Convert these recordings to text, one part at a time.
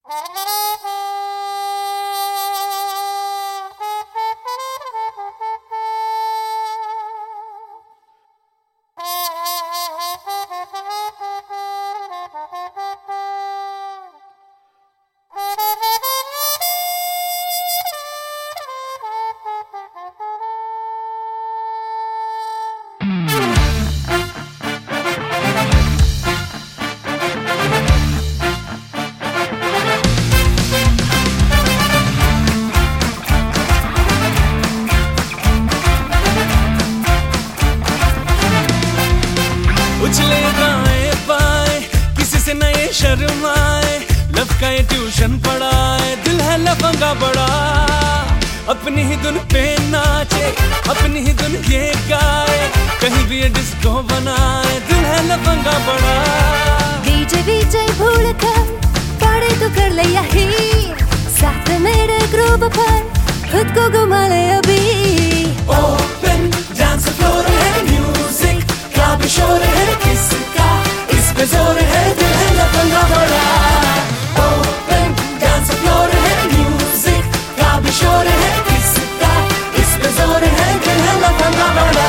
उछले दाएं बाएं किसी से नए शर्माए, लव का ये ट्यूशन पढ़ाए, दिल है लफंगा बड़ा। अपनी ही धुन पे नाचे, अपनी ही धुन ये गाए, कहीं भी ये डिस्को बनाए, दिल है लफंगा बड़ा। डीजे वीजे भूल कर पड़े तो कर ले यही, साथ मेरे ग्रुप पर खुद को घुमा ले अभी। ओपन डांस फ्लोर है, म्यूजिक क्लब शोर है, किसका इस पे जोर है, दिल है लफंगा बड़ा। ओपन डांस फ्लोर है, म्यूजिक क्लब शोर है, किसका इस पे जोर है, दिल है लफंगा बड़ा।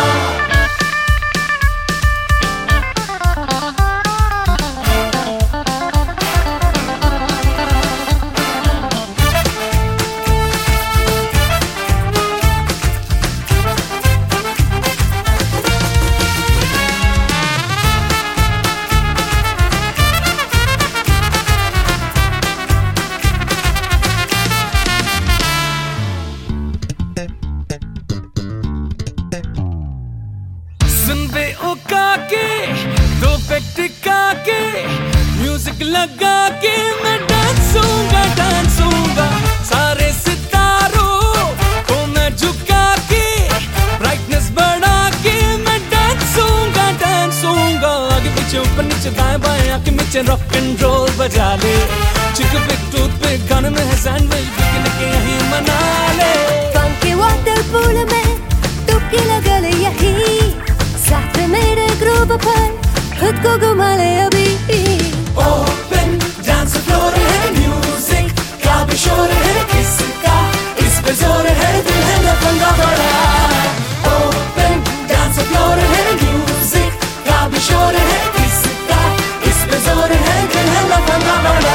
सुन बे ओ काके, दो पे टिका के, म्यूजिक लगा के मैं डांसूंगा, सारे सितारों को मैं झुका के, ब्राइटनेस बढ़ा के मैं डांसूंगा। आगे पीछे ऊपर नीचे दाएं बाएं, आगे नीचे रॉक एंड रोल बजा ले, चिक पिक टूथ पिक गाने में है सैंडविच, बिकने के यहीं मना ले। फंकी वाटर पूल में डुबकी लगा ले यही, साथ मेरे ग्रुप पर खुद को घुमा ले अभी। ओपन डांस फ्लोर है, म्यूजिक क्लब शोर है, किसका इस पे जोर है, दिल है लफंगा बड़ा। ओपन डांस फ्लोर है, म्यूजिक क्लब शोर है, किसका इस पे जोर है, दिल है लफंगा बड़ा।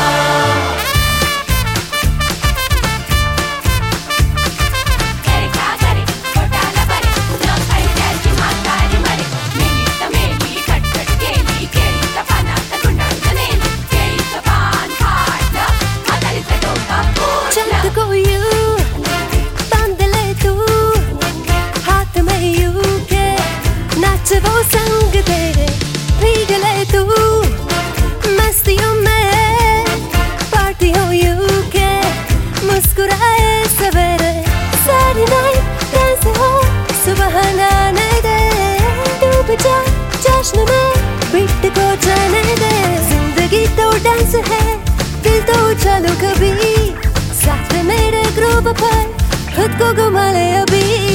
वो संग तेरे भीग ले तू, मस्तियों में पार्टी हो यू के, मुस्कुराए सवेरे सारी नाइट डांस हो, सुबह आने दे, डूब जा जश्न में, बीट को जाने दे। जिंदगी तो डांस है, दिल तो चलो कभी, साथ मेरे ग्रुप पर खुद को घुमा ले अभी।